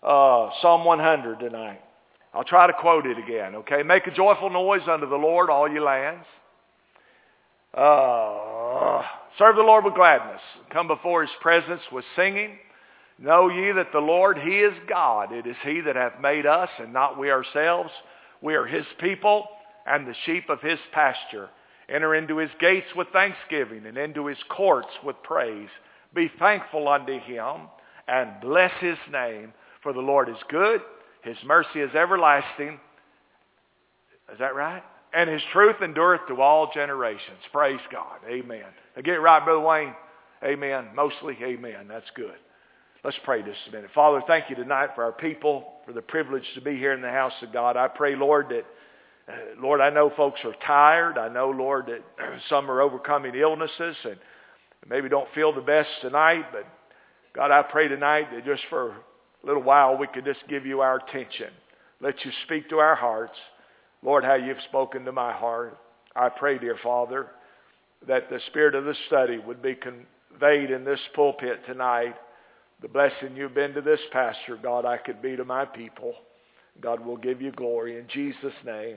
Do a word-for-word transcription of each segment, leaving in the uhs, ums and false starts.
uh, Psalm one hundred tonight. I'll try to quote it again, okay? Make a joyful noise unto the Lord, all ye lands. Uh, serve the Lord with gladness. Come before his presence with singing. Know ye that the Lord, he is God. It is he that hath made us, and not we ourselves. We are his people, and the sheep of his pasture. Enter into his gates with thanksgiving, and into his courts with praise. Be thankful unto him, and bless his name. For the Lord is good, his mercy is everlasting. Is that right? And his truth endureth to all generations. Praise God. Amen. Now get it right, Brother Wayne. Amen. Mostly amen. That's good. Let's pray just a minute. Father, thank you tonight for our people, for the privilege to be here in the house of God. I pray, Lord, that, uh, Lord, I know folks are tired. I know, Lord, that some are overcoming illnesses and maybe don't feel the best tonight. But, God, I pray tonight that just for a little while we could just give you our attention. Let you speak to our hearts. Lord, how you've spoken to my heart. I pray, dear Father, that the spirit of the study would be conveyed in this pulpit tonight. The blessing you've been to this pastor, God, I could be to my people. God will give you glory in Jesus' name.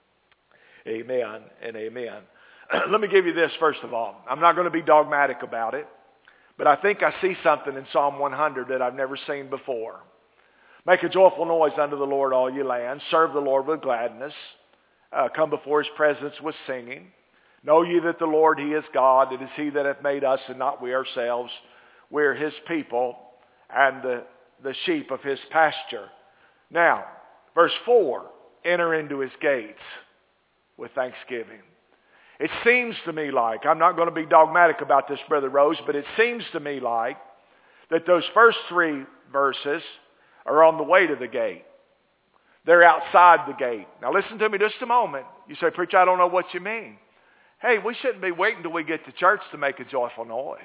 Amen and amen. Let me give you this first of all. I'm not going to be dogmatic about it, but I think I see something in Psalm one hundred that I've never seen before. Make a joyful noise unto the Lord, all ye lands. Serve the Lord with gladness. Uh, come before his presence with singing. Know ye that the Lord, he is God. It is he that hath made us, and not we ourselves. We are his people, and the, the sheep of his pasture. Now, verse four, enter into his gates with thanksgiving. It seems to me like, I'm not going to be dogmatic about this, Brother Rose, but it seems to me like that those first three verses are on the way to the gate. They're outside the gate. Now listen to me just a moment. You say, preacher, I don't know what you mean. Hey, we shouldn't be waiting till we get to church to make a joyful noise.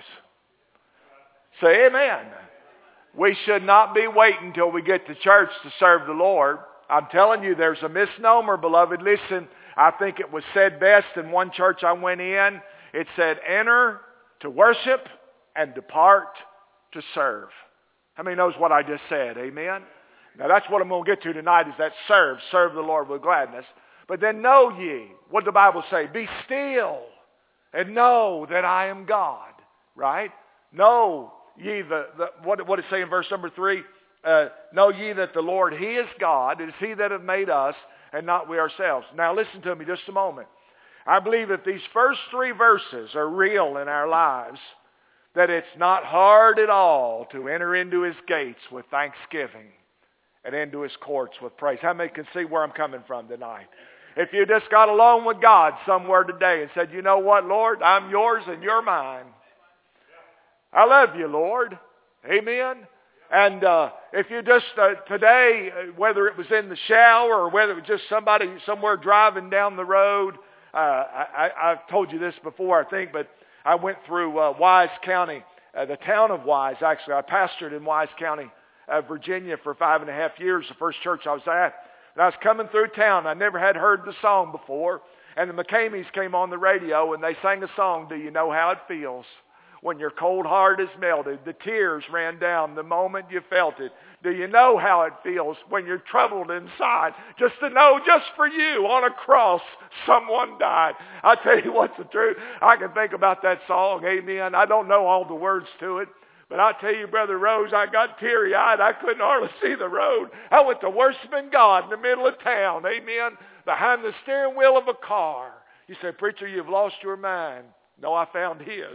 Say amen. We should not be waiting till we get to church to serve the Lord. I'm telling you, there's a misnomer, beloved. Listen, I think it was said best in one church I went in. It said, enter to worship and depart to serve. How many knows what I just said? Amen? Now that's what I'm going to get to tonight is that serve. Serve the Lord with gladness. But then know ye, what did the Bible say? Be still and know that I am God. Right? Know ye the, the what, what did it say in verse number three? Uh, know ye that the Lord, he is God. It is he that hath made us, and not we ourselves. Now listen to me just a moment. I believe if these first three verses are real in our lives, that it's not hard at all to enter into his gates with thanksgiving and into his courts with praise. How many can see where I'm coming from tonight? If you just got alone with God somewhere today and said, you know what, Lord, I'm yours and you're mine. I love you, Lord. Amen. And uh, if you just uh, today, whether it was in the shower or whether it was just somebody somewhere driving down the road, uh, I, I, I've told you this before, I think, but I went through uh, Wise County, uh, the town of Wise, actually. I pastored in Wise County, uh, Virginia for five and a half years, the first church I was at. And I was coming through town. I never had heard the song before. And the McCameys came on the radio and they sang a song, Do You Know How It Feels? When your cold heart is melted, the tears ran down the moment you felt it. Do you know how it feels when you're troubled inside? Just to know just for you on a cross someone died. I tell you what's the truth. I can think about that song, amen. I don't know all the words to it. But I tell you, Brother Rose, I got teary-eyed. I couldn't hardly see the road. I went to worshiping God in the middle of town, amen, behind the steering wheel of a car. You say, preacher, you've lost your mind. No, I found his.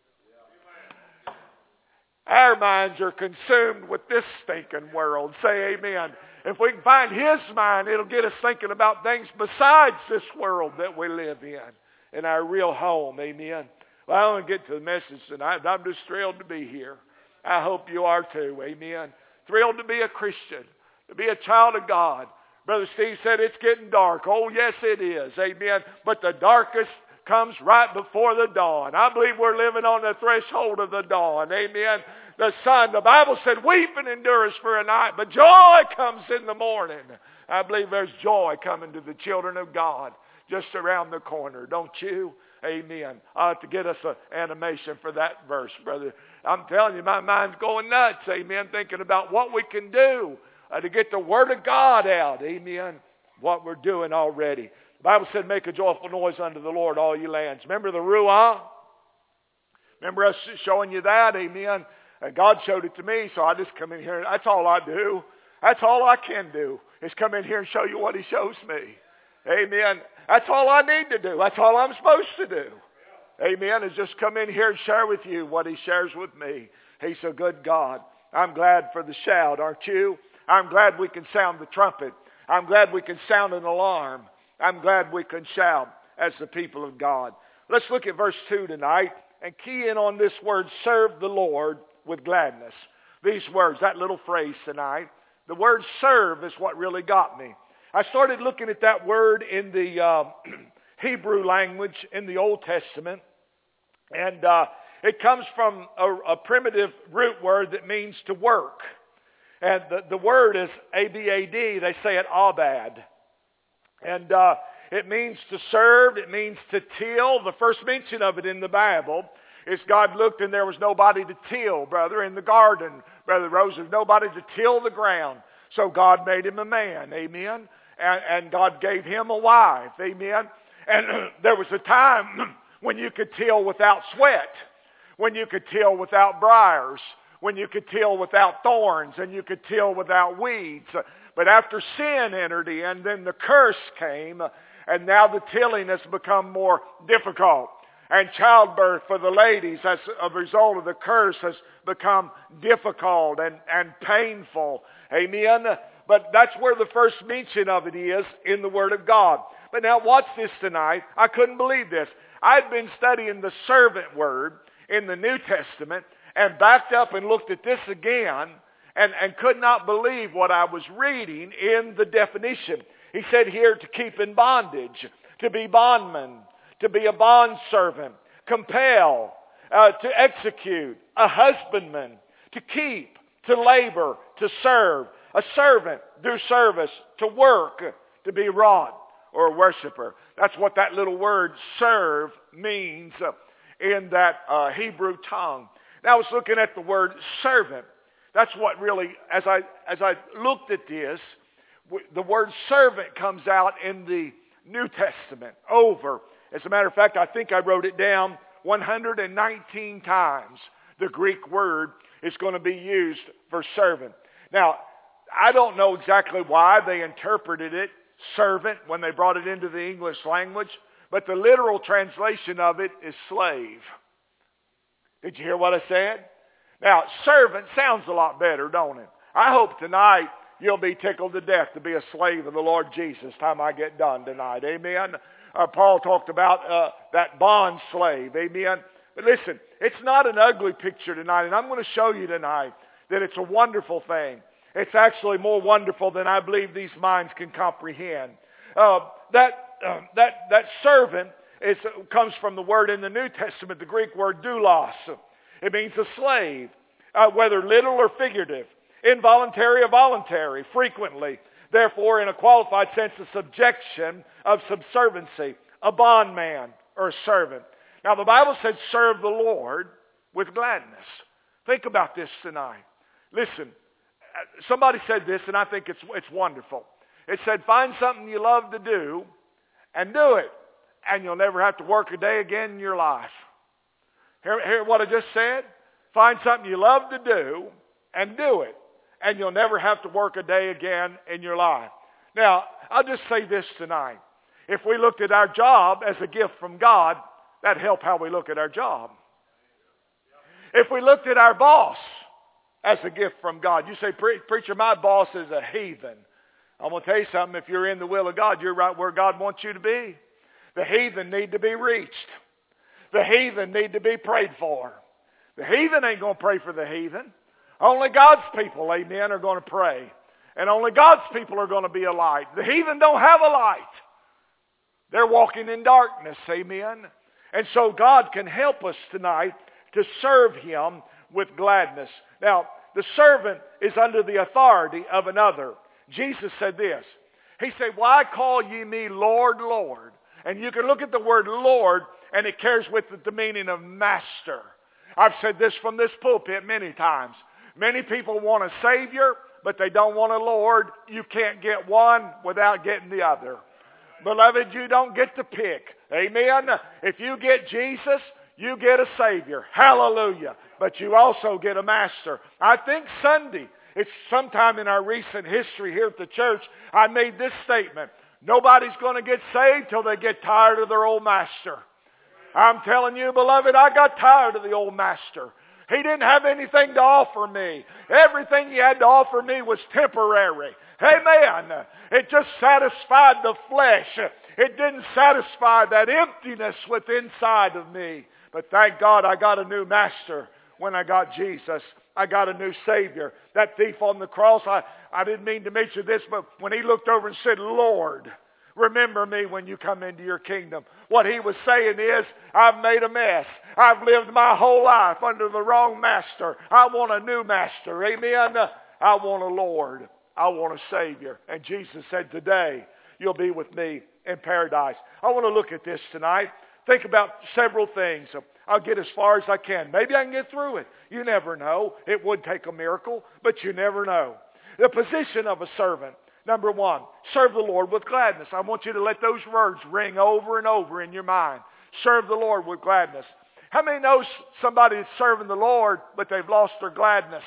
Our minds are consumed with this stinking world. Say amen. If we can find his mind, it'll get us thinking about things besides this world that we live in, in our real home. Amen. Well, I want to get to the message tonight. I'm just thrilled to be here. I hope you are too. Amen. Thrilled to be a Christian, to be a child of God. Brother Steve said it's getting dark. Oh, yes, it is. Amen. But the darkest comes right before the dawn. I believe we're living on the threshold of the dawn. Amen. The sun, the Bible said, weeping endures for a night, but joy comes in the morning. I believe there's joy coming to the children of God just around the corner, don't you? Amen. I'll have to get us an animation for that verse, brother. I'm telling you, my mind's going nuts, amen, thinking about what we can do uh, to get the Word of God out. Amen. What we're doing already. The Bible said, make a joyful noise unto the Lord, all you lands. Remember the Ruah? Remember us showing you that? Amen. And God showed it to me, so I just come in here. That's all I do. That's all I can do, is come in here and show you what He shows me. Amen. That's all I need to do. That's all I'm supposed to do. Amen. Is just come in here and share with you what He shares with me. He's a good God. I'm glad for the shout, aren't you? I'm glad we can sound the trumpet. I'm glad we can sound an alarm. I'm glad we can shout as the people of God. Let's look at verse two tonight and key in on this word, serve the Lord with gladness. These words, that little phrase tonight. The word serve is what really got me. I started looking at that word in the uh, Hebrew language in the Old Testament. And uh, it comes from a, a primitive root word that means to work. And the, the word is A B A D. They say it abad. And uh, it means to serve. It means to till. The first mention of it in the Bible is God looked and there was nobody to till, brother, in the garden. Brother Rose, there's nobody to till the ground. So God made him a man. Amen. And, and God gave him a wife. Amen. And there was a time when you could till without sweat. When you could till without briars. When you could till without thorns. And you could till without weeds. But after sin entered in, then the curse came. And now the tilling has become more difficult. And childbirth for the ladies as a result of the curse has become difficult and, and painful. Amen. But that's where the first mention of it is in the Word of God. But now watch this tonight. I couldn't believe this. I'd been studying the servant word in the New Testament and backed up and looked at this again and, and could not believe what I was reading in the definition. He said here to keep in bondage, to be bondman, to be a bondservant, compel, uh, to execute, a husbandman, to keep, to labor, to serve, a servant, do service, to work, to be wrought, or a worshiper. That's what that little word serve means uh, in that uh, Hebrew tongue. Now I was looking at the word servant. That's what really, as I as I looked at this, w- the word servant comes out in the New Testament over. As a matter of fact, I think I wrote it down one hundred nineteen times. The Greek word is going to be used for servant. Now, I don't know exactly why they interpreted it servant when they brought it into the English language, but the literal translation of it is slave. Did you hear what I said? Now, servant sounds a lot better, don't it? I hope tonight you'll be tickled to death to be a slave of the Lord Jesus time I get done tonight. Amen. Uh, Paul talked about uh, that bond slave. Amen. But listen, it's not an ugly picture tonight, and I'm going to show you tonight that it's a wonderful thing. It's actually more wonderful than I believe these minds can comprehend. Uh, that uh, that that servant is, comes from the word in the New Testament, the Greek word doulos. It means a slave, uh, whether literal or figurative, involuntary or voluntary, frequently. Therefore, in a qualified sense, a subjection of subserviency, a bondman or a servant. Now, the Bible said, serve the Lord with gladness. Think about this tonight. Listen, somebody said this, and I think it's it's wonderful. It said, find something you love to do and do it, and you'll never have to work a day again in your life. Hear, hear what I just said? Find something you love to do and do it, and you'll never have to work a day again in your life. Now, I'll just say this tonight. If we looked at our job as a gift from God, that'd help how we look at our job. If we looked at our boss as a gift from God, you say, Pre- preacher, my boss is a heathen. I'm going to tell you something. If you're in the will of God, you're right where God wants you to be. The heathen need to be reached. The heathen need to be prayed for. The heathen ain't going to pray for the heathen. Only God's people, amen, are going to pray. And only God's people are going to be a light. The heathen don't have a light. They're walking in darkness, amen. And so God can help us tonight to serve Him with gladness. Now, the servant is under the authority of another. Jesus said this. He said, why call ye me Lord, Lord? And you can look at the word Lord, and it carries with it the meaning of master. I've said this from this pulpit many times. Many people want a Savior, but they don't want a Lord. You can't get one without getting the other. Beloved, you don't get to pick. Amen? If you get Jesus, you get a Savior. Hallelujah. But you also get a Master. I think Sunday, it's sometime in our recent history here at the church, I made this statement. Nobody's going to get saved till they get tired of their old master. I'm telling you, beloved, I got tired of the old master. He didn't have anything to offer me. Everything he had to offer me was temporary. Amen. It just satisfied the flesh. It didn't satisfy that emptiness within inside of me. But thank God I got a new master when I got Jesus. I got a new Savior. That thief on the cross, I, I didn't mean to mention this, but when he looked over and said, Lord, remember me when you come into your kingdom. What he was saying is, I've made a mess. I've lived my whole life under the wrong master. I want a new master. Amen. I want a Lord. I want a Savior. And Jesus said, today you'll be with me in paradise. I want to look at this tonight. Think about several things. I'll get as far as I can. Maybe I can get through it. You never know. It would take a miracle, but you never know. The position of a servant. Number one, serve the Lord with gladness. I want you to let those words ring over and over in your mind. Serve the Lord with gladness. How many know somebody that's serving the Lord, but they've lost their gladness?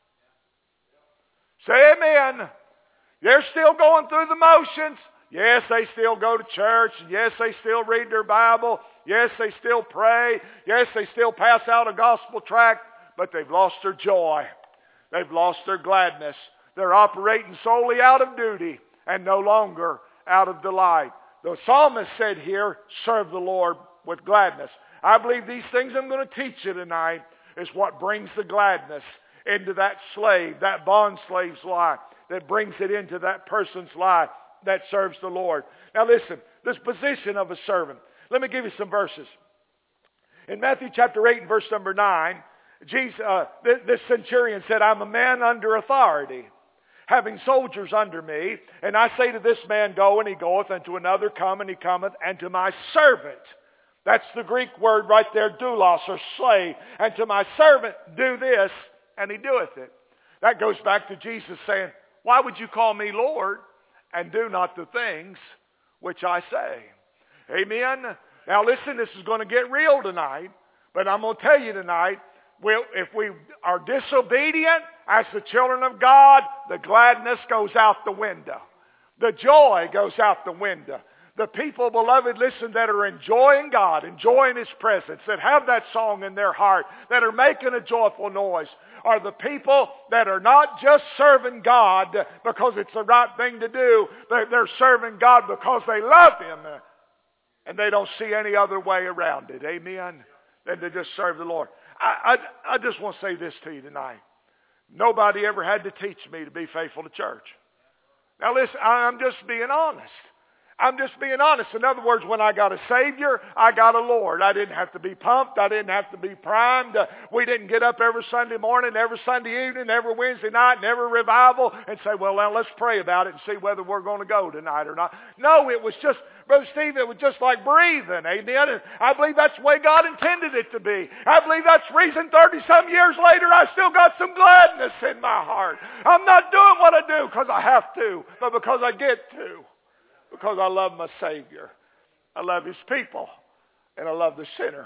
Say amen. They're still going through the motions. Yes, they still go to church. Yes, they still read their Bible. Yes, they still pray. Yes, they still pass out a gospel tract, but they've lost their joy. They've lost their gladness. They're operating solely out of duty and no longer out of delight. The psalmist said here, serve the Lord with gladness. I believe these things I'm going to teach you tonight is what brings the gladness into that slave, that bond slave's life, that brings it into that person's life that serves the Lord. Now listen, this position of a servant. Let me give you some verses. In Matthew chapter eight and verse number nine, Jesus, uh, this, this centurion said, I'm a man under authority, having soldiers under me. And I say to this man, go, and he goeth, and to another, come, and he cometh, and to my servant. That's the Greek word right there, doulos, or slave. And to my servant, do this, and he doeth it. That goes back to Jesus saying, why would you call me Lord and do not the things which I say? Amen. Now listen, this is going to get real tonight, but I'm going to tell you tonight, we'll, if we are disobedient as the children of God, the gladness goes out the window. The joy goes out the window. The people, beloved, listen, that are enjoying God, enjoying His presence, that have that song in their heart, that are making a joyful noise, are the people that are not just serving God because it's the right thing to do, but they're serving God because they love Him. And they don't see any other way around it. Amen? Than to just serve the Lord. I, I, I just want to say this to you tonight. Nobody ever had to teach me to be faithful to church. Now listen, I'm just being honest. I'm just being honest. In other words, when I got a Savior, I got a Lord. I didn't have to be pumped. I didn't have to be primed. Uh, we didn't get up every Sunday morning, every Sunday evening, every Wednesday night, and every revival and say, well, now let's pray about it and see whether we're going to go tonight or not. No, it was just, Brother Steve, it was just like breathing. Amen. And I believe that's the way God intended it to be. I believe that's the reason thirty-some years later I still got some gladness in my heart. I'm not doing what I do because I have to, but because I get to. Because I love my Savior. I love His people. And I love the sinner.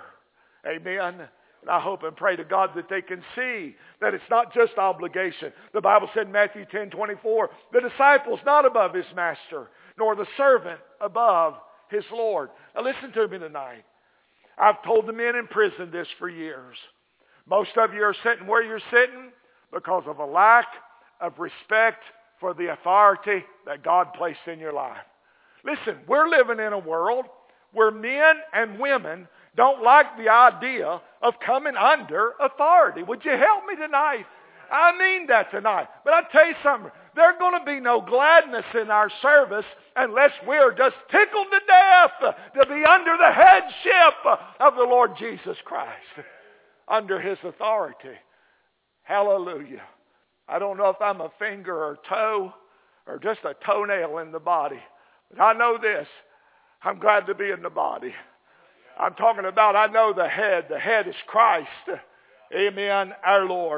Amen. And I hope and pray to God that they can see that it's not just obligation. The Bible said in Matthew ten twenty-four, the disciple's not above his master, nor the servant above his Lord. Now listen to me tonight. I've told the men in prison this for years. Most of you are sitting where you're sitting because of a lack of respect for the authority that God placed in your life. Listen, we're living in a world where men and women don't like the idea of coming under authority. Would you help me tonight? I mean that tonight. But I'll tell you something. There's going to be no gladness in our service unless we're just tickled to death to be under the headship of the Lord Jesus Christ, under His authority. Hallelujah. I don't know if I'm a finger or toe or just a toenail in the body. But I know this, I'm glad to be in the body. I'm talking about, I know the head. The head is Christ. Amen, our Lord.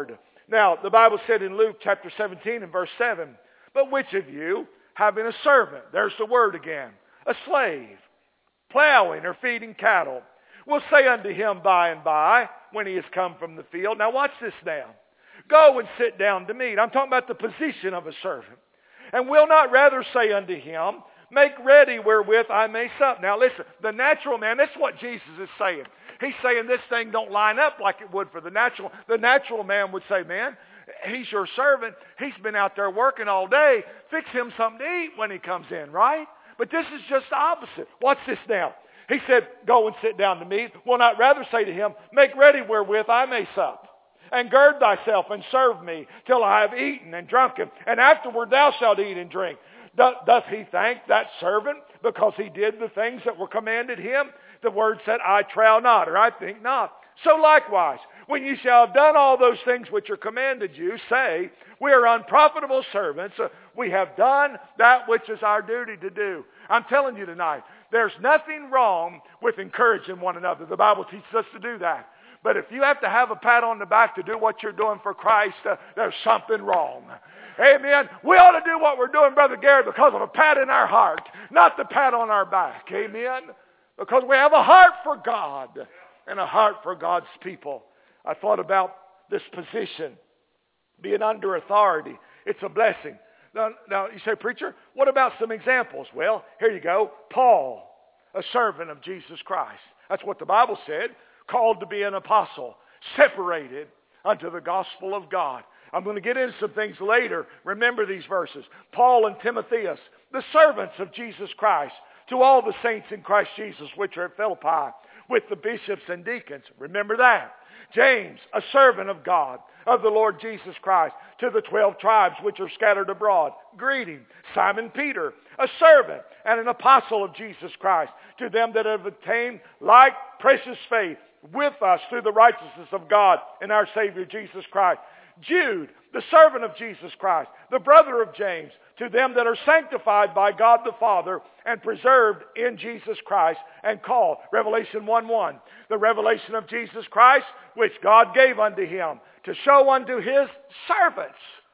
Now, the Bible said in Luke chapter seventeen and verse seven, but which of you, having a servant, there's the word again, a slave, plowing or feeding cattle, will say unto him by and by, when he has come from the field, now watch this now, go and sit down to meat. I'm talking about the position of a servant. And will not rather say unto him, make ready wherewith I may sup. Now listen, the natural man, that's what Jesus is saying. He's saying this thing don't line up like it would for the natural. The natural man would say, man, he's your servant. He's been out there working all day. Fix him something to eat when he comes in, right? But this is just the opposite. Watch this now. He said, go and sit down to meat. Will not rather say to him, make ready wherewith I may sup. And gird thyself and serve me till I have eaten and drunken. And afterward thou shalt eat and drink. Doth he thank that servant because he did the things that were commanded him? The word said, I trow not, or I think not. So likewise, when ye shall have done all those things which are commanded you, say, we are unprofitable servants. We have done that which is our duty to do. I'm telling you tonight, there's nothing wrong with encouraging one another. The Bible teaches us to do that. But if you have to have a pat on the back to do what you're doing for Christ, uh, there's something wrong. Amen. We ought to do what we're doing, Brother Gary, because of a pat in our heart, not the pat on our back. Amen. Because we have a heart for God and a heart for God's people. I thought about this position, being under authority. It's a blessing. Now, now you say, preacher, what about some examples? Well, here you go. Paul, a servant of Jesus Christ. That's what the Bible said. Called to be an apostle, separated unto the gospel of God. I'm going to get into some things later. Remember these verses. Paul and Timotheus, the servants of Jesus Christ, to all the saints in Christ Jesus which are at Philippi, with the bishops and deacons. Remember that. James, a servant of God, of the Lord Jesus Christ, to the twelve tribes which are scattered abroad. Greeting. Simon Peter, a servant and an apostle of Jesus Christ, to them that have obtained like precious faith with us through the righteousness of God and our Savior Jesus Christ. Jude, the servant of Jesus Christ, the brother of James, to them that are sanctified by God the Father and preserved in Jesus Christ and called. Revelation one one. The revelation of Jesus Christ, which God gave unto him to show unto his servants,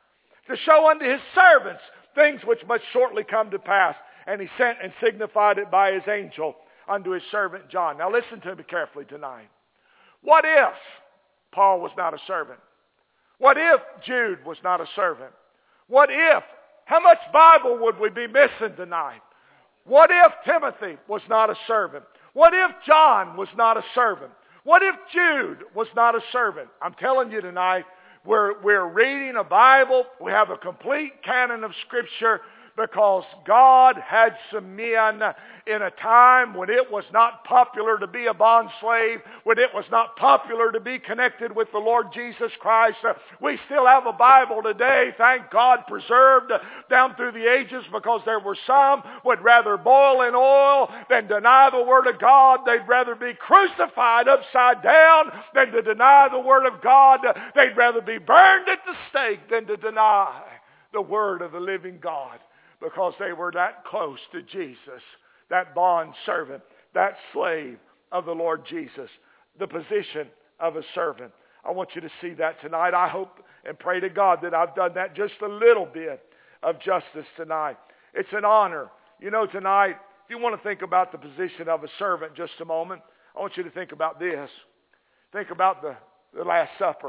to show unto his servants things which must shortly come to pass. And he sent and signified it by his angel unto his servant John. Now listen to me carefully tonight. What if Paul was not a servant? What if Jude was not a servant? What if, how much Bible would we be missing tonight? What if Timothy was not a servant? What if John was not a servant? What if Jude was not a servant? I'm telling you tonight, we're, we're reading a Bible. We have a complete canon of Scripture because God had some men in a time when it was not popular to be a bond slave, when it was not popular to be connected with the Lord Jesus Christ. Uh, we still have a Bible today, thank God, preserved uh, down through the ages, because there were some would rather boil in oil than deny the Word of God. They'd rather be crucified upside down than to deny the Word of God. They'd rather be burned at the stake than to deny the Word of the living God, because they were that close to Jesus, that bond servant, that slave of the Lord Jesus, the position of a servant. I want you to see that tonight. I hope and pray to God that I've done that just a little bit of justice tonight. It's an honor. You know, tonight, if you want to think about the position of a servant just a moment, I want you to think about this. Think about the, the Last Supper.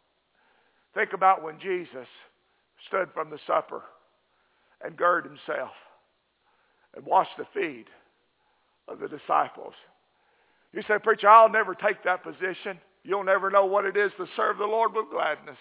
Think about when Jesus stood from the supper and girded himself and washed the feet of the disciples. You say, preacher, I'll never take that position. You'll never know what it is to serve the Lord with gladness.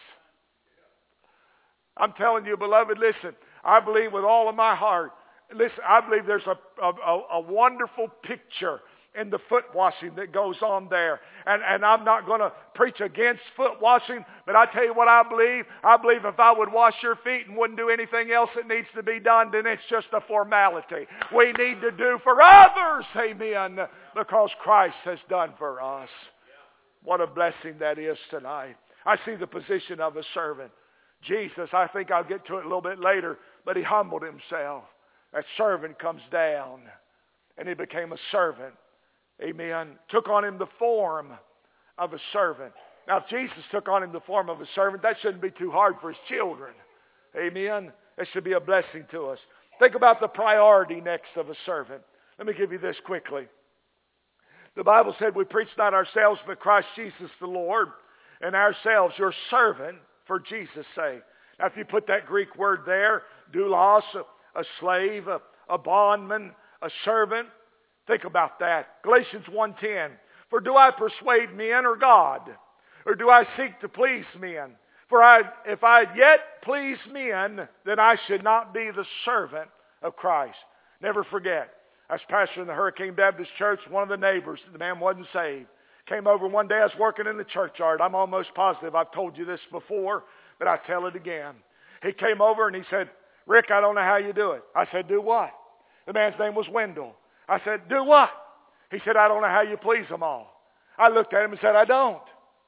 I'm telling you, beloved, listen, I believe with all of my heart, listen, I believe there's a, a, a wonderful picture in the foot washing that goes on there. And, and I'm not going to preach against foot washing, but I tell you what I believe. I believe if I would wash your feet and wouldn't do anything else that needs to be done, then it's just a formality. We need to do for others, amen, because Christ has done for us. What a blessing that is tonight. I see the position of a servant. Jesus, I think I'll get to it a little bit later, but he humbled himself. That servant comes down, and he became a servant. Amen. Took on him the form of a servant. Now, if Jesus took on him the form of a servant, that shouldn't be too hard for his children. Amen? It should be a blessing to us. Think about the priority next of a servant. Let me give you this quickly. The Bible said we preach not ourselves, but Christ Jesus the Lord, and ourselves your servant for Jesus' sake. Now, if you put that Greek word there, doulos, a, a slave, a, a bondman, a servant, think about that. Galatians one ten, for do I persuade men or God? Or do I seek to please men? For I, if I yet please men, then I should not be the servant of Christ. Never forget, I was pastor in the Hurricane Baptist Church. One of the neighbors, the man wasn't saved, came over one day. I was working in the churchyard. I'm almost positive I've told you this before, but I tell it again. He came over and he said, Rick, I don't know how you do it. I said, do what? The man's name was Wendell. I said, do what? He said, I don't know how you please them all. I looked at him and said, I don't.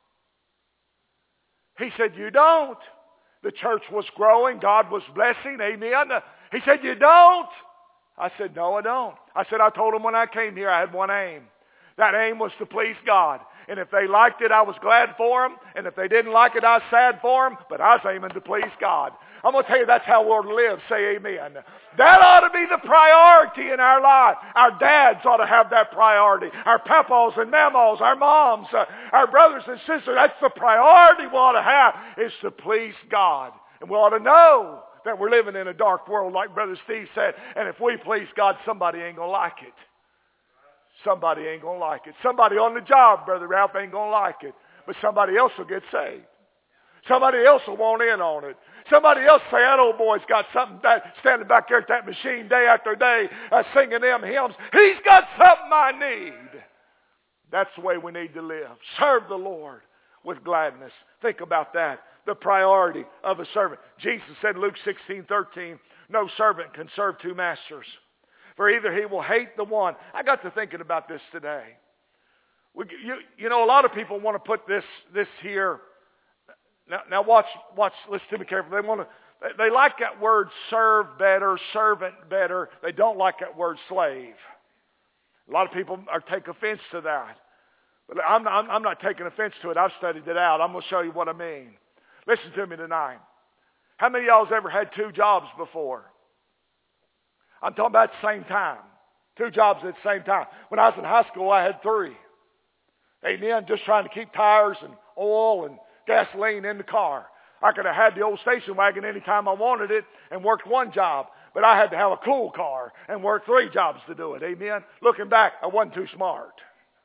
He said, you don't. The church was growing. God was blessing. Amen. He said, you don't. I said, no, I don't. I said, I told him when I came here I had one aim. That aim was to please God. And if they liked it, I was glad for them. And if they didn't like it, I was sad for them. But I was aiming to please God. I'm going to tell you that's how we're to live. Say amen. That ought to be the priority in our life. Our dads ought to have that priority. Our papas and mamas, our moms, uh, our brothers and sisters. That's the priority we ought to have, is to please God. And we ought to know that we're living in a dark world, like Brother Steve said. And if we please God, somebody ain't going to like it. Somebody ain't going to like it. Somebody on the job, Brother Ralph, ain't going to like it. But somebody else will get saved. Somebody else will want in on it. Somebody else say, that old boy's got something, that, standing back there at that machine day after day, uh, singing them hymns. He's got something I need. That's the way we need to live. Serve the Lord with gladness. Think about that. The priority of a servant. Jesus said in Luke sixteen thirteen, no servant can serve two masters. For either he will hate the one. I got to thinking about this today. We, you, you know, a lot of people want to put this this here. Now, now watch, watch. Listen to me carefully. They want to. They, they like that word serve better, servant better. They don't like that word slave. A lot of people are take offense to that. But I'm, I'm, I'm not taking offense to it. I've studied it out. I'm going to show you what I mean. Listen to me tonight. How many of y'all has ever had two jobs before? I'm talking about at the same time. Two jobs at the same time. When I was in high school, I had three. Amen. Just trying to keep tires and oil and gasoline in the car. I could have had the old station wagon anytime I wanted it and worked one job. But I had to have a cool car and work three jobs to do it. Amen. Looking back, I wasn't too smart.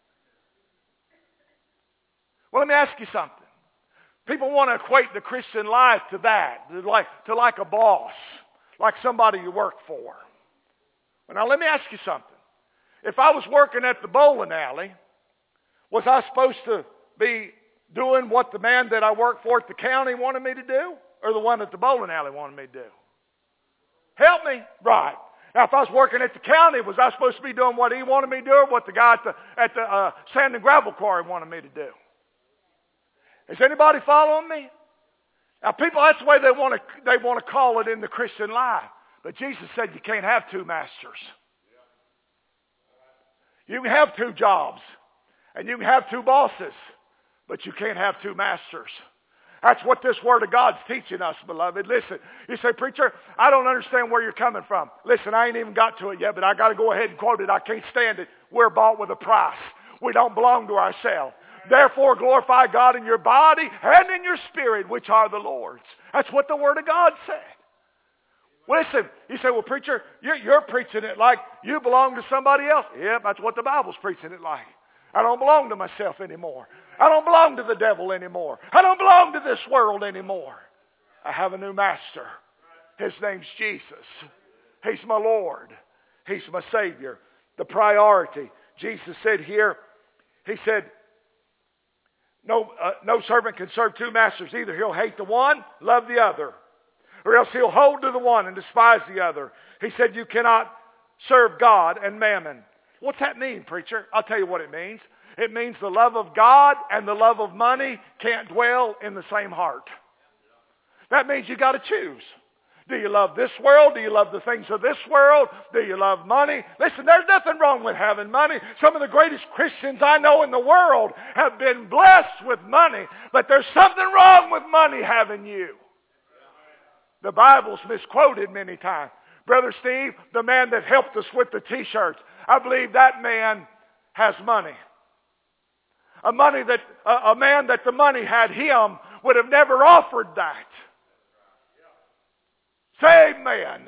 Well, let me ask you something. People want to equate the Christian life to that, to like, to like a boss, like somebody you work for. Well, now let me ask you something. If I was working at the bowling alley, was I supposed to be doing what the man that I worked for at the county wanted me to do, or the one at the bowling alley wanted me to do? Help me. Right. Now, if I was working at the county, was I supposed to be doing what he wanted me to do, or what the guy at the, at the uh, sand and gravel quarry wanted me to do? Is anybody following me? Now, people, that's the way they want to they want to call it in the Christian life. But Jesus said you can't have two masters. You can have two jobs, and you can have two bosses, but you can't have two masters. That's what this Word of God's teaching us, beloved. Listen, you say, preacher, I don't understand where you're coming from. Listen, I ain't even got to it yet, but I got to go ahead and quote it. I can't stand it. We're bought with a price. We don't belong to ourselves. Therefore, glorify God in your body and in your spirit, which are the Lord's. That's what the Word of God said. Well, listen, you say, well, preacher, you're, you're preaching it like you belong to somebody else. Yeah, that's what the Bible's preaching it like. I don't belong to myself anymore. I don't belong to the devil anymore. I don't belong to this world anymore. I have a new master. His name's Jesus. He's my Lord. He's my Savior. The priority. Jesus said here, he said, No, uh, no servant can serve two masters. Either he'll hate the one, love the other, or else he'll hold to the one and despise the other. He said you cannot serve God and mammon. What's that mean, preacher? I'll tell you what it means. It means the love of God and the love of money can't dwell in the same heart. That means you got to choose. Do you love this world? Do you love the things of this world? Do you love money? Listen, there's nothing wrong with having money. Some of the greatest Christians I know in the world have been blessed with money. But there's something wrong with money having you. The Bible's misquoted many times. Brother Steve, the man that helped us with the t-shirts, I believe that man has money. A money that a, a man that the money had him would have never offered that. Say amen.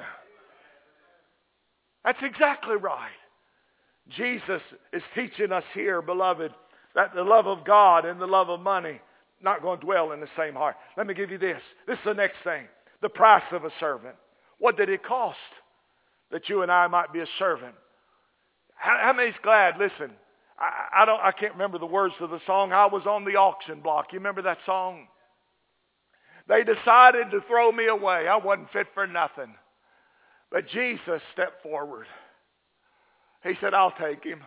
That's exactly right. Jesus is teaching us here, beloved, that the love of God and the love of money not going to dwell in the same heart. Let me give you this. This is the next thing. The price of a servant. What did it cost that you and I might be a servant? How, how many's glad? Listen, I, I don't. I can't remember the words of the song. I was on the auction block. You remember that song? They decided to throw me away. I wasn't fit for nothing. But Jesus stepped forward. He said, I'll take him.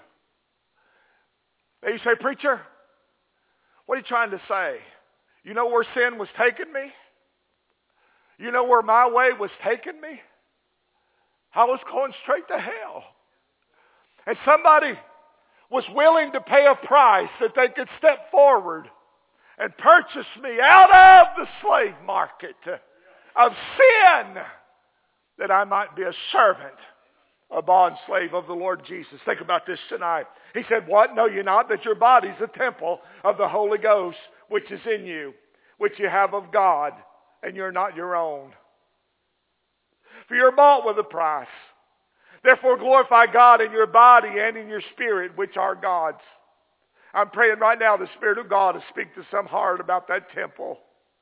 And you say, preacher, what are you trying to say? You know where sin was taking me? You know where my way was taking me? I was going straight to hell. And somebody was willing to pay a price that they could step forward and purchase me out of the slave market of sin, that I might be a servant, a bond slave of the Lord Jesus. Think about this tonight. He said, what? Know you not that your body is a temple of the Holy Ghost, which is in you, which you have of God, and you're not your own. For you're bought with a price. Therefore glorify God in your body and in your spirit, which are God's. I'm praying right now the Spirit of God to speak to some heart about that temple.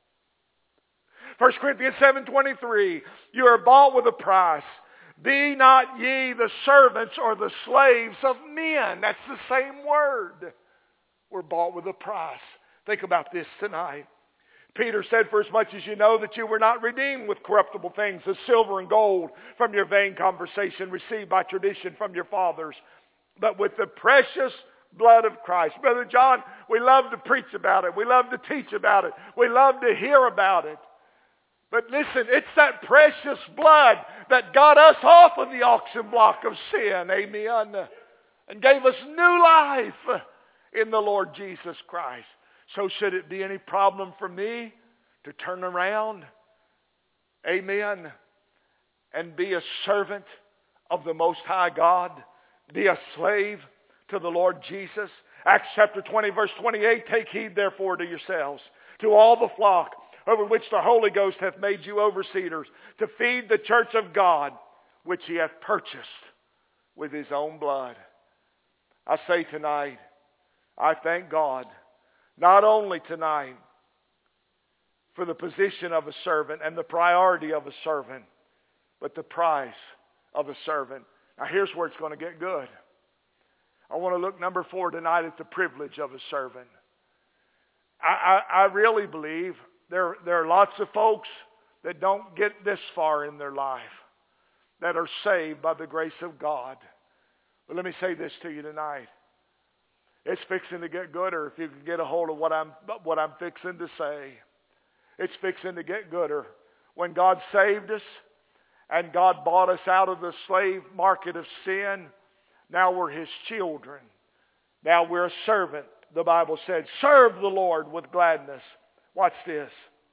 First Corinthians seven twenty-three, you are bought with a price. Be not ye the servants or the slaves of men. That's the same word. We're bought with a price. Think about this tonight. Peter said, for as much as you know that you were not redeemed with corruptible things, as silver and gold, from your vain conversation received by tradition from your fathers, but with the precious blood of Christ. Brother John, we love to preach about it. We love to teach about it. We love to hear about it. But listen, it's that precious blood that got us off of the auction block of sin, amen, and gave us new life in the Lord Jesus Christ. So should it be any problem for me to turn around, amen, and be a servant of the Most High God, be a slave to the Lord Jesus? Acts chapter twenty, verse twenty-eight, take heed therefore to yourselves, to all the flock over which the Holy Ghost hath made you overseers, to feed the church of God, which he hath purchased with his own blood. I say tonight, I thank God, not only tonight for the position of a servant and the priority of a servant, but the price of a servant. Now here's where it's going to get good. I want to look number four tonight at the privilege of a servant. I, I, I really believe there, there are lots of folks that don't get this far in their life, that are saved by the grace of God. But let me say this to you tonight. It's fixing to get gooder if you can get a hold of what I'm, what I'm fixing to say. It's fixing to get gooder. When God saved us and God bought us out of the slave market of sin, now we're his children. Now we're a servant. The Bible said, serve the Lord with gladness. Watch this.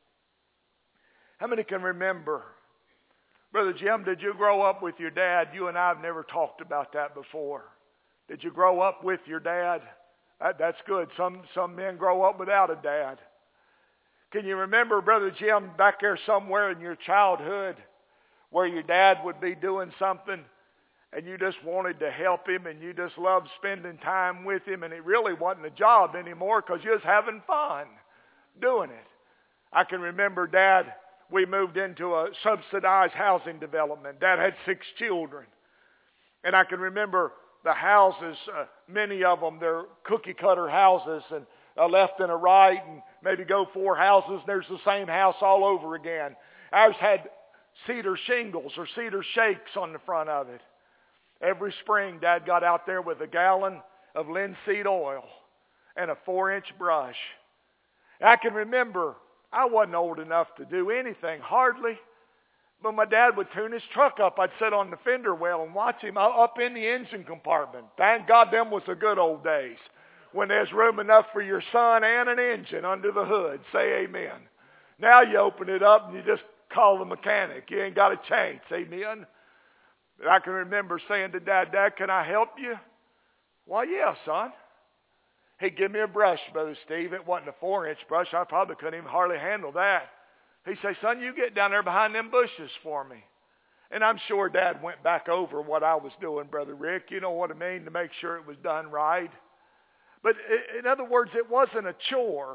How many can remember? Brother Jim, did you grow up with your dad? You and I have never talked about that before. Did you grow up with your dad? That, that's good. Some, some men grow up without a dad. Can you remember, Brother Jim, back there somewhere in your childhood where your dad would be doing something and you just wanted to help him and you just loved spending time with him, and it really wasn't a job anymore because you was having fun doing it? I can remember, Dad, we moved into a subsidized housing development. Dad had six children. And I can remember the houses, uh, many of them, they're cookie cutter houses, and a left and a right, and maybe go four houses, and there's the same house all over again. Ours had cedar shingles or cedar shakes on the front of it. Every spring, Dad got out there with a gallon of linseed oil and a four-inch brush. I can remember I wasn't old enough to do anything, hardly. But my dad would tune his truck up. I'd sit on the fender well and watch him up in the engine compartment. Thank God them was the good old days when there's room enough for your son and an engine under the hood. Say amen. Now you open it up and you just call the mechanic. You ain't got a chance. Amen. But I can remember saying to Dad, Dad, can I help you? Well, yeah, son. He'd give me a brush, Brother Steve. It wasn't a four-inch brush. I probably couldn't even hardly handle that. He'd say, son, you get down there behind them bushes for me. And I'm sure Dad went back over what I was doing, Brother Rick. You know what I mean, to make sure it was done right. But in other words, it wasn't a chore.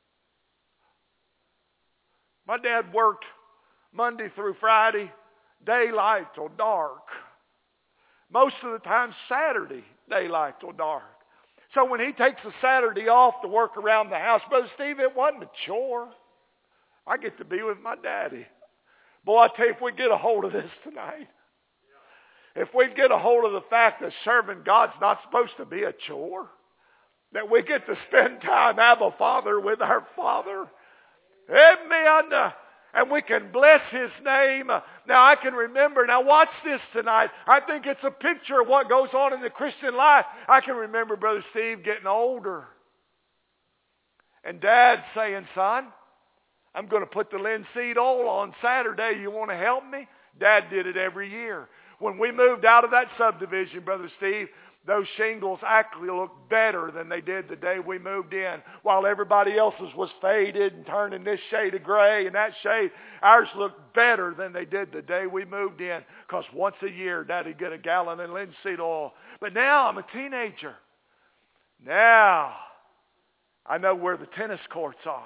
My dad worked Monday through Friday, daylight till dark. Most of the time, Saturday, daylight till dark. So when he takes a Saturday off to work around the house, Brother Steve, it wasn't a chore. I get to be with my daddy. Boy, I tell you, if we get a hold of this tonight, if we get a hold of the fact that serving God's not supposed to be a chore, that we get to spend time, Abba Father, with our Father, amen, and we can bless His name. Now I can remember, now watch this tonight. I think it's a picture of what goes on in the Christian life. I can remember Brother Steve getting older, and Dad saying, son, I'm going to put the linseed oil on Saturday. You want to help me? Dad did it every year. When we moved out of that subdivision, Brother Steve, those shingles actually looked better than they did the day we moved in. While everybody else's was faded and turning this shade of gray and that shade, ours looked better than they did the day we moved in. Because once a year, Daddy'd get a gallon of linseed oil. But now I'm a teenager. Now I know where the tennis courts are.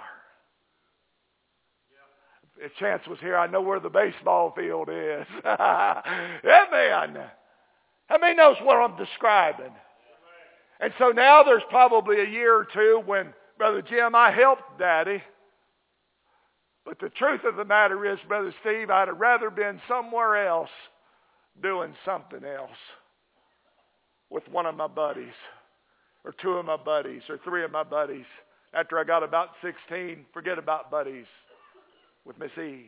If Chance was here, I know where the baseball field is. Amen. How many knows what I'm describing? And so now there's probably a year or two when, Brother Jim, I helped Daddy. But the truth of the matter is, Brother Steve, I'd have rather been somewhere else doing something else with one of my buddies, or two of my buddies, or three of my buddies. After I got about sixteen, forget about buddies. With Miss Eve.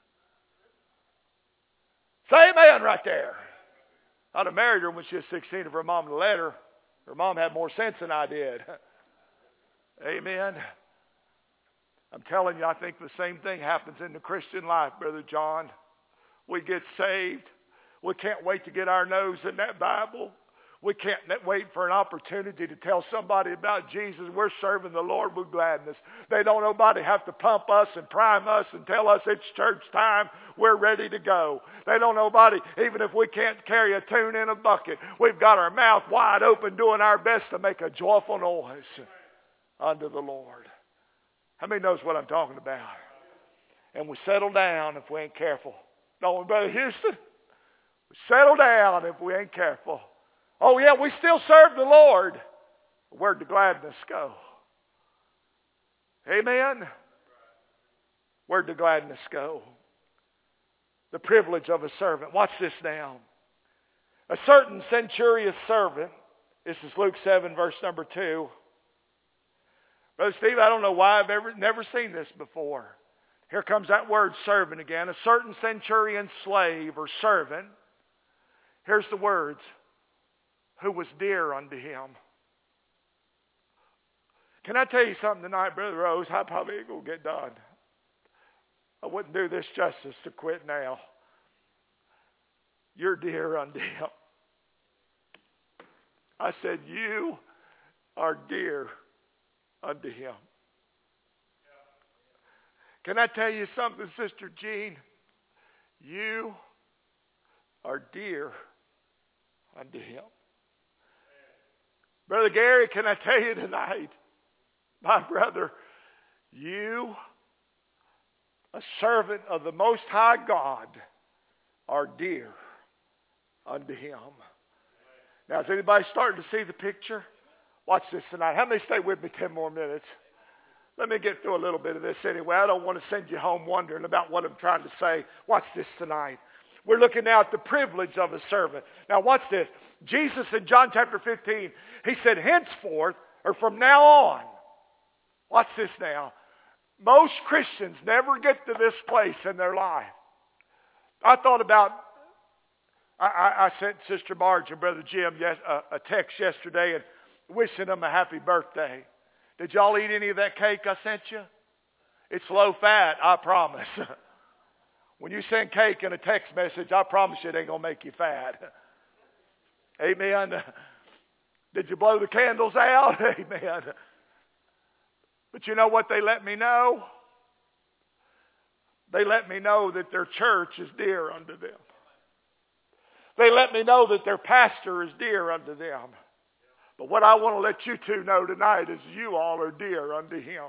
Say amen right there. I'd have married her when she was sixteen if her mom had let her. Her mom had more sense than I did. Amen. I'm telling you, I think the same thing happens in the Christian life, Brother John. We get saved. We can't wait to get our nose in that Bible. We can't wait for an opportunity to tell somebody about Jesus. We're serving the Lord with gladness. They don't nobody have to pump us and prime us and tell us it's church time. We're ready to go. They don't nobody, even if we can't carry a tune in a bucket, we've got our mouth wide open doing our best to make a joyful noise unto the Lord. How many knows what I'm talking about? And we settle down if we ain't careful. Don't we, Brother Houston? We settle down if we ain't careful. Oh, yeah, we still serve the Lord. Where'd the gladness go? Amen? Where'd the gladness go? The privilege of a servant. Watch this now. A certain centurious servant. This is Luke seven, verse number two. Brother Steve, I don't know why I've ever never seen this before. Here comes that word servant again. A certain centurion slave or servant. Here's the words. Who was dear unto him. Can I tell you something tonight, Brother Rose? I probably ain't going to get done. I wouldn't do this justice to quit now. You're dear unto him. I said, you are dear unto him. Can I tell you something, Sister Jean? You are dear unto him. Brother Gary, can I tell you tonight, my brother, you, a servant of the Most High God, are dear unto him. Now, is anybody starting to see the picture? Watch this tonight. How many stay with me ten more minutes? Let me get through a little bit of this anyway. I don't want to send you home wondering about what I'm trying to say. Watch this tonight. We're looking now at the privilege of a servant. Now watch this. Jesus in John chapter fifteen, he said, henceforth, or from now on, watch this now. Most Christians never get to this place in their life. I thought about, I, I, I sent Sister Marge and Brother Jim yes, a, a text yesterday and wishing them a happy birthday. Did y'all eat any of that cake I sent you? It's low fat, I promise. When you send cake in a text message, I promise you it ain't going to make you fat. Amen. Did you blow the candles out? Amen. But you know what they let me know? They let me know that their church is dear unto them. They let me know that their pastor is dear unto them. But what I want to let you two know tonight is you all are dear unto him.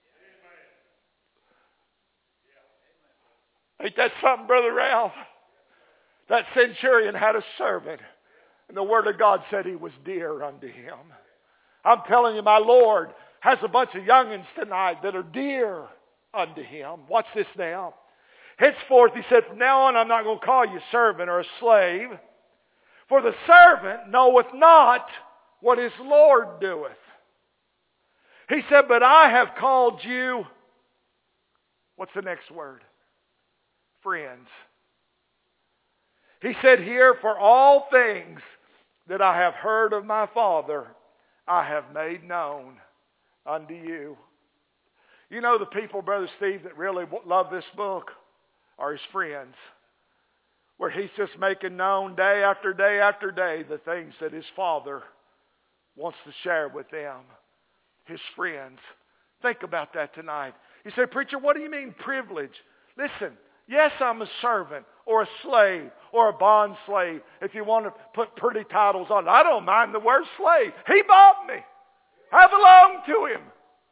Ain't that something, Brother Ralph? That centurion had a servant, and the Word of God said he was dear unto him. I'm telling you, my Lord has a bunch of youngins tonight that are dear unto him. Watch this now. Henceforth, he said, from now on I'm not going to call you servant or a slave, for the servant knoweth not what his Lord doeth. He said, but I have called you, what's the next word? Friends. He said here, for all things that I have heard of my Father, I have made known unto you. You know the people, Brother Steve, that really love this book are his friends. Where he's just making known day after day after day the things that his Father wants to share with them. His friends. Think about that tonight. You say, preacher, what do you mean privilege? Listen, yes, I'm a servant or a slave or a bond slave. If you want to put pretty titles on it. I don't mind the word slave. He bought me. I belong to him.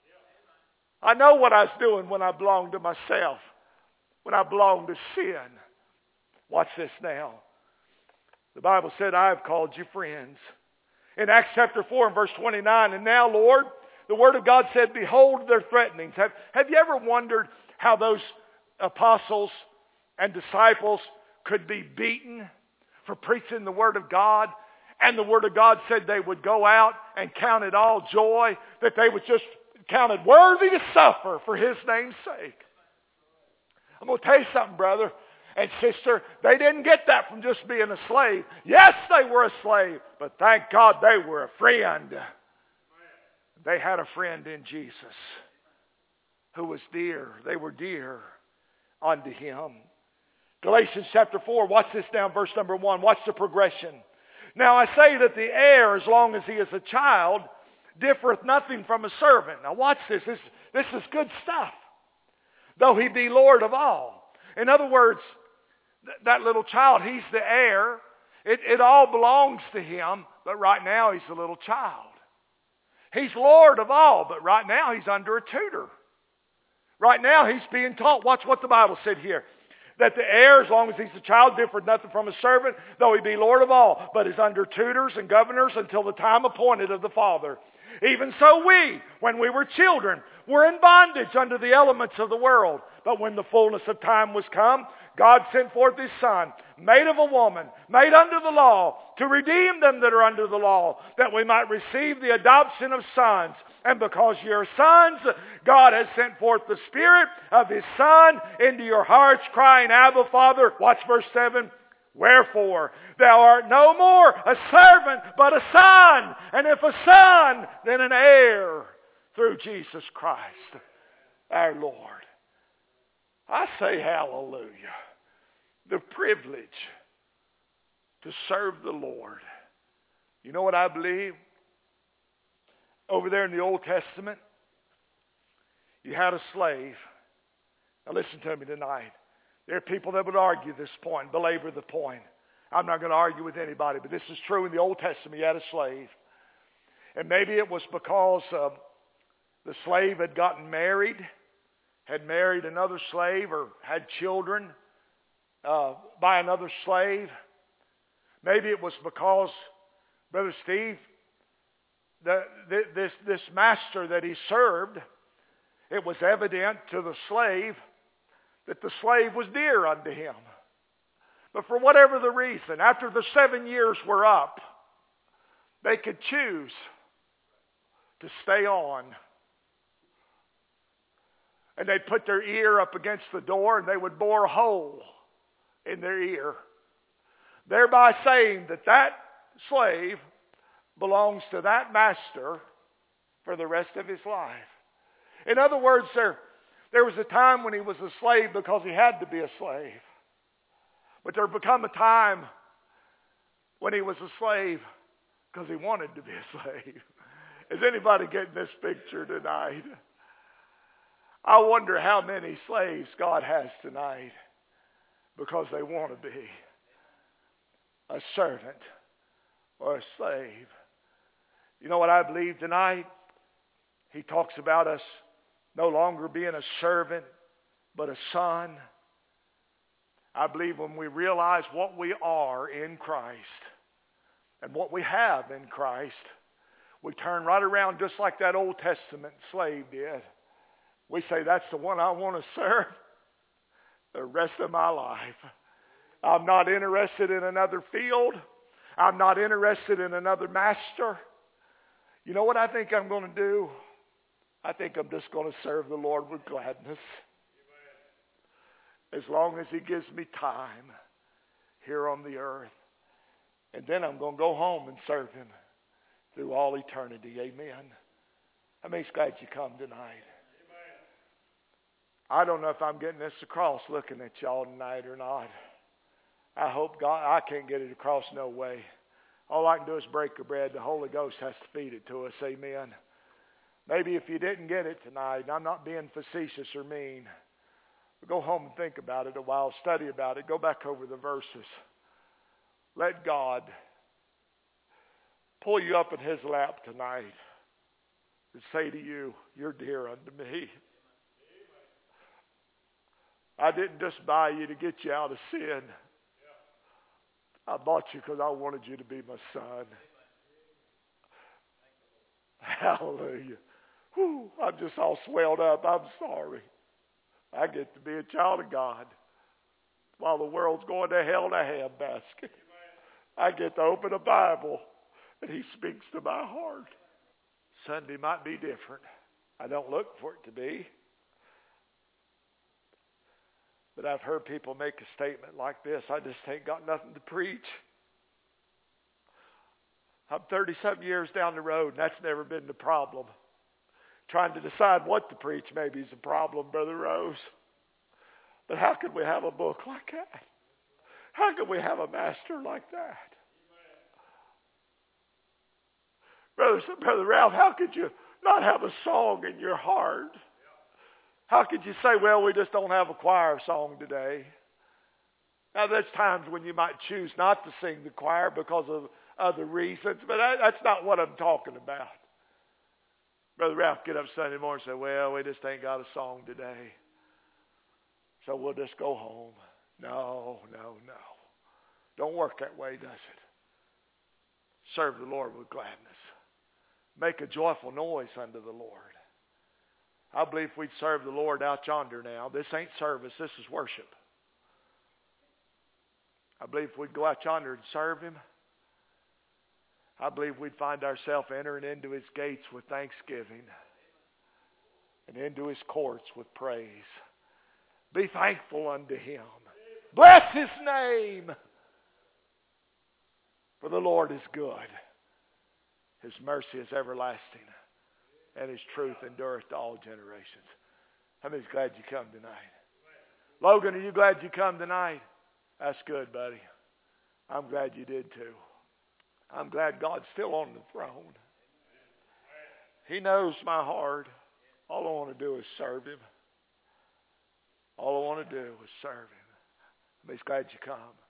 I know what I was doing when I belonged to myself. When I belonged to sin. Watch this now. The Bible said, I have called you friends. In Acts chapter four and verse twenty-nine, and now, Lord, the Word of God said, behold their threatenings. Have, have you ever wondered how those apostles and disciples could be beaten for preaching the Word of God? And the Word of God said they would go out and count it all joy, that they would just count it worthy to suffer for His name's sake. I'm going to tell you something, brother and sister. They didn't get that from just being a slave. Yes, they were a slave, but thank God they were a friend. They had a friend in Jesus who was dear. They were dear unto him. Galatians chapter four, watch this down, verse number one. Watch the progression. Now I say that the heir, as long as he is a child, differeth nothing from a servant. Now watch this. This, this is good stuff. Though he be Lord of all. In other words, th- that little child, he's the heir. It, it all belongs to him, but right now he's a little child. He's Lord of all, but right now he's under a tutor. Right now he's being taught. Watch what the Bible said here. That the heir, as long as he's a child, differeth nothing from a servant, though he be Lord of all, but is under tutors and governors until the time appointed of the Father. Even so we, when we were children, were in bondage under the elements of the world. But when the fullness of time was come, God sent forth His Son, made of a woman, made under the law, to redeem them that are under the law, that we might receive the adoption of sons. And because ye are sons, God has sent forth the Spirit of His Son into your hearts, crying, Abba, Father. Watch verse seven. Wherefore, thou art no more a servant, but a son. And if a son, then an heir through Jesus Christ, our Lord. I say hallelujah. The privilege to serve the Lord. You know what I believe? Over there in the Old Testament, you had a slave. Now listen to me tonight. There are people that would argue this point, belabor the point. I'm not going to argue with anybody, but this is true. In the Old Testament, you had a slave. And maybe it was because uh, the slave had gotten married, had married another slave, or had children uh, by another slave. Maybe it was because, Brother Steve, the, this, this master that he served, it was evident to the slave that the slave was dear unto him. But for whatever the reason, after the seven years were up, they could choose to stay on. And they'd put their ear up against the door and they would bore a hole in their ear, thereby saying that that slave belongs to that master for the rest of his life. In other words, there, there was a time when he was a slave because he had to be a slave. But there become a time when he was a slave because he wanted to be a slave. Is anybody getting this picture tonight? I wonder how many slaves God has tonight because they want to be a servant or a slave. You know what I believe tonight? He talks about us no longer being a servant, but a son. I believe when we realize what we are in Christ and what we have in Christ, we turn right around just like that Old Testament slave did. We say, that's the one I want to serve the rest of my life. I'm not interested in another field. I'm not interested in another master. You know what I think I'm going to do? I think I'm just going to serve the Lord with gladness. As long as he gives me time here on the earth. And then I'm going to go home and serve him through all eternity. Amen. How many's glad you come tonight? I don't know if I'm getting this across looking at y'all tonight or not. I hope God, I can't get it across no way. All I can do is break the bread. The Holy Ghost has to feed it to us. Amen. Maybe if you didn't get it tonight, and I'm not being facetious or mean, but go home and think about it a while, study about it, go back over the verses. Let God pull you up in his lap tonight and say to you, you're dear unto me. I didn't just buy you to get you out of sin. I bought you because I wanted you to be my son. Hallelujah. Whew, I'm just all swelled up. I'm sorry. I get to be a child of God while the world's going to hell in a handbasket. I get to open a Bible and he speaks to my heart. Sunday might be different. I don't look for it to be. But I've heard people make a statement like this. I just ain't got nothing to preach. I'm thirty-something years down the road, and that's never been the problem. Trying to decide what to preach maybe is a problem, Brother Rose. But how could we have a book like that? How could we have a master like that? Brother, Brother Ralph, how could you not have a song in your heart? How could you say, well, we just don't have a choir song today? Now, there's times when you might choose not to sing the choir because of other reasons, but that, that's not what I'm talking about. Brother Ralph get up Sunday morning and say, well, we just ain't got a song today, so we'll just go home. No, no, no. Don't work that way, does it? Serve the Lord with gladness. Make a joyful noise unto the Lord. I believe if we'd serve the Lord out yonder now, this ain't service, this is worship. I believe if we'd go out yonder and serve him, I believe we'd find ourselves entering into his gates with thanksgiving and into his courts with praise. Be thankful unto him. Bless his name. For the Lord is good. His mercy is everlasting. And his truth endureth to all generations. How many's glad you come tonight? Logan, are you glad you come tonight? That's good, buddy. I'm glad you did too. I'm glad God's still on the throne. He knows my heart. All I want to do is serve him. All I want to do is serve him. I'm glad you come.